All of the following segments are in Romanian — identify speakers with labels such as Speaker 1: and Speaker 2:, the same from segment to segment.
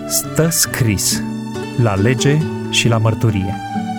Speaker 1: Stă scris la lege și la mărturie.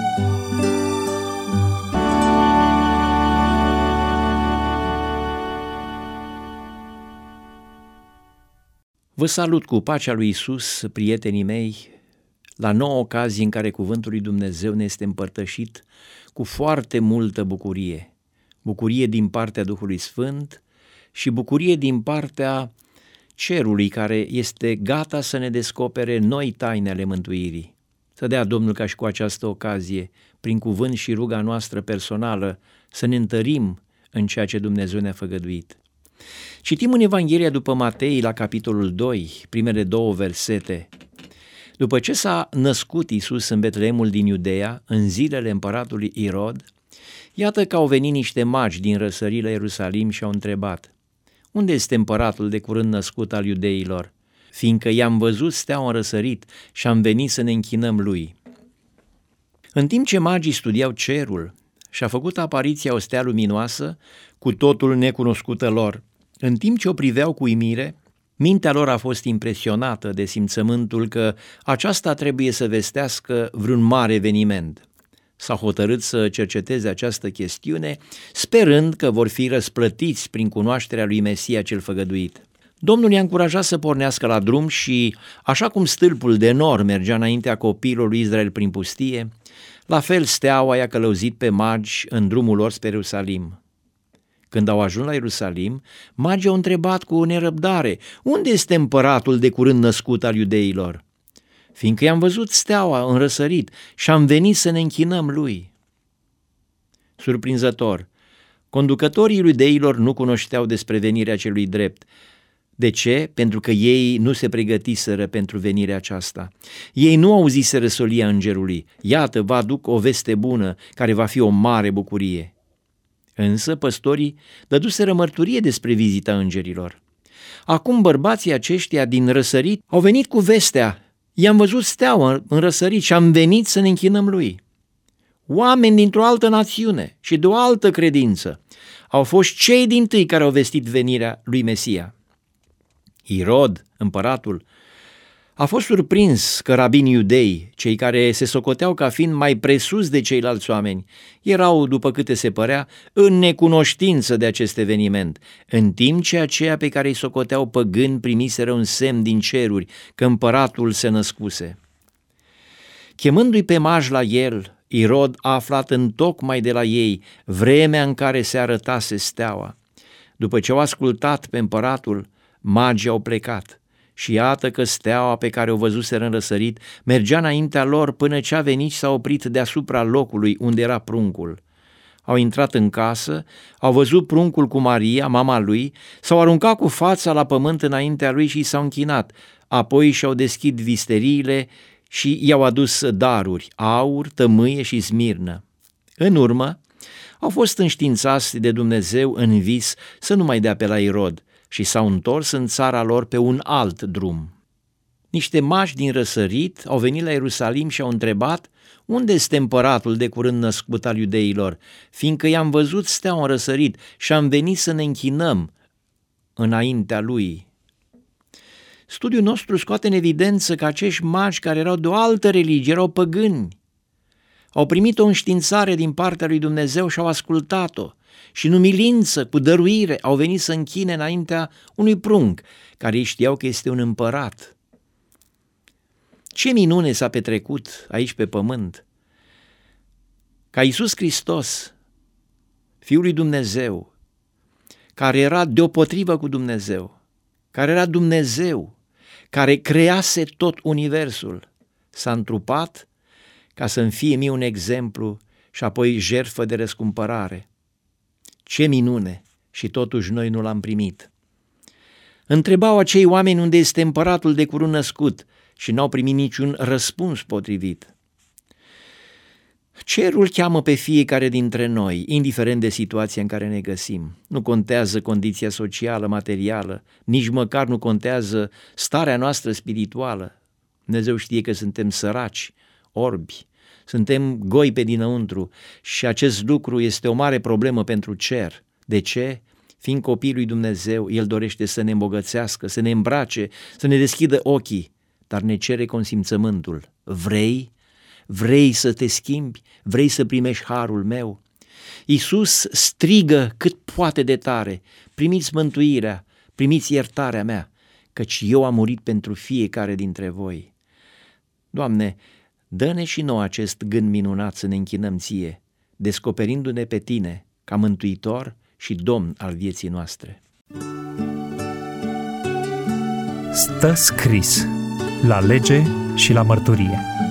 Speaker 2: Vă salut cu pacea lui Iisus, prietenii mei, la nouă ocazie în care cuvântul lui Dumnezeu ne este împărtășit cu foarte multă bucurie. Bucurie din partea Duhului Sfânt și bucurie din partea Cerului, care este gata să ne descopere noi taine ale mântuirii. Să dea Domnul ca și cu această ocazie, prin cuvânt și ruga noastră personală, să ne întărim în ceea ce Dumnezeu ne-a făgăduit. Citim în Evanghelia după Matei, la capitolul 2, primele 2 versete. După ce s-a născut Iisus în Betleemul din Iudeea, în zilele împăratului Irod, iată că au venit niște magi din răsărit la Ierusalim și au întrebat: unde este împăratul de curând născut al iudeilor? Fiindcă i-am văzut steaua în răsărit și am venit să ne închinăm lui. În timp ce magii studiau cerul, și-a făcut apariția o stea luminoasă, cu totul necunoscută lor. În timp ce o priveau cu uimire, mintea lor a fost impresionată de simțământul că aceasta trebuie să vestească vreun mare eveniment. S-au hotărât să cerceteze această chestiune, sperând că vor fi răsplătiți prin cunoașterea lui Mesia cel făgăduit. Domnul i-a încurajat să pornească la drum și, așa cum stâlpul de nor mergea înaintea copiilor lui Israel prin pustie, la fel steaua i-a călăuzit pe magi în drumul lor spre Ierusalim. Când au ajuns la Ierusalim, magii au întrebat cu nerăbdare: unde este împăratul de curând născut al iudeilor? Fiindcă i-am văzut steaua în răsărit și am venit să ne închinăm lui. Surprinzător, conducătorii iudeilor nu cunoșteau despre venirea celui drept. De ce? Pentru că ei nu se pregătiseră pentru venirea aceasta. Ei nu auziseră solia îngerului: iată, vă aduc o veste bună, care va fi o mare bucurie. Însă păstorii dăduseră mărturie despre vizita îngerilor. Acum bărbații aceștia din răsărit au venit cu vestea: i-am văzut steaua în răsărit și am venit să ne închinăm lui. Oameni dintr-o altă națiune și de o altă credință au fost cei dintâi care au vestit venirea lui Mesia. Irod, împăratul, a fost surprins că rabinii iudei, cei care se socoteau ca fiind mai presus de ceilalți oameni, erau, după câte se părea, în necunoștință de acest eveniment, în timp ce aceia pe care îi socoteau păgâni primiseră un semn din ceruri că împăratul se născuse. Chemându-i pe magi la el, Irod a aflat întocmai de la ei vremea în care se arătase steaua. După ce au ascultat pe împăratul, magii au plecat. Și iată că steaua pe care o văzuseră în răsărit mergea înaintea lor până ce a venit și s-a oprit deasupra locului unde era pruncul. Au intrat în casă, au văzut pruncul cu Maria, mama lui, s-au aruncat cu fața la pământ înaintea lui și s-au închinat. Apoi și-au deschis visteriile și i-au adus daruri: aur, tămâie și smirnă. În urmă, au fost înștiințați de Dumnezeu în vis să nu mai dea pe la Irod și s-au întors în țara lor pe un alt drum. Niște magi din răsărit au venit la Ierusalim și au întrebat: unde este împăratul de curând născut al iudeilor? Fiindcă i-am văzut steaua în răsărit și am venit să ne închinăm înaintea lui. Studiul nostru scoate în evidență că acești magi care erau de o altă religie, erau păgâni, au primit o înștiințare din partea lui Dumnezeu și au ascultat-o. Și în umilință, cu dăruire, au venit să închine înaintea unui prunc, care ei știau că este un împărat. Ce minune s-a petrecut aici pe pământ! Ca Iisus Hristos, Fiul lui Dumnezeu, care era deopotrivă cu Dumnezeu, care era Dumnezeu, care crease tot universul, s-a întrupat ca să-mi fie mie un exemplu și apoi jertfă de răscumpărare. Ce minune! Și totuși noi nu l-am primit. Întrebau acei oameni unde este împăratul de curând născut și n-au primit niciun răspuns potrivit. Cerul cheamă pe fiecare dintre noi, indiferent de situația în care ne găsim. Nu contează condiția socială, materială, nici măcar nu contează starea noastră spirituală. Dumnezeu știe că suntem săraci, orbi, suntem goi pe dinăuntru și acest lucru este o mare problemă pentru cer. De ce? Fiind copii lui Dumnezeu, El dorește să ne îmbogățească, să ne îmbrace, să ne deschidă ochii. dar ne cere consimțământul. Vrei? Vrei să te schimbi? Vrei să primești harul meu? Iisus strigă cât poate de tare: primiți mântuirea, primiți iertarea mea, căci eu am murit pentru fiecare dintre voi. Doamne, dă-ne și nouă acest gând minunat să ne închinăm Ție, descoperindu-ne pe Tine ca Mântuitor și Domn al vieții noastre.
Speaker 1: Stă scris la lege și la mărturie.